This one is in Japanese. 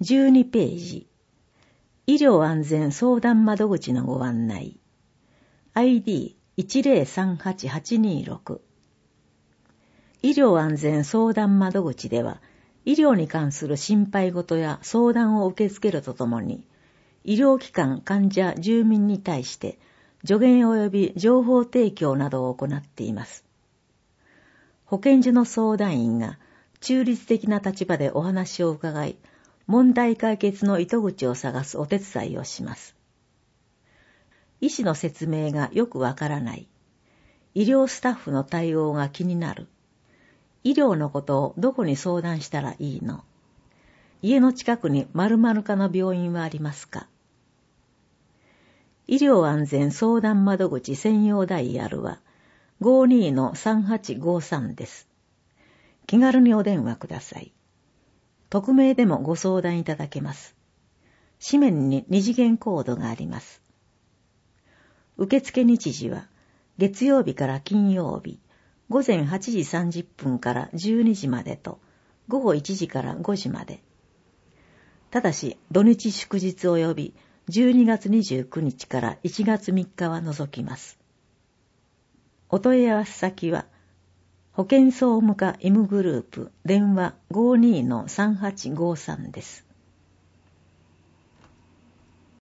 12ページ。医療安全相談窓口のご案内。ID1038826。医療安全相談窓口では、医療に関する心配事や相談を受け付けるとともに、医療機関、患者、住民に対して助言及び情報提供などを行っています。保健所の相談員が中立的な立場でお話を伺い、問題解決の糸口を探すお手伝いをします。医師の説明がよくわからない。医療スタッフの対応が気になる。医療のことをどこに相談したらいいの？家の近くに〇〇かの病院はありますか？医療安全相談窓口専用ダイヤルは 52-3853 です。気軽にお電話ください。匿名でもご相談いただけます。紙面に二次元コードがあります。受付日時は月曜日から金曜日、午前8時30分から12時までと、午後1時から5時まで。ただし、土日祝日及び12月29日から1月3日は除きます。お問い合わせ先は、保健総務課医務グループ電話 52-3853 です。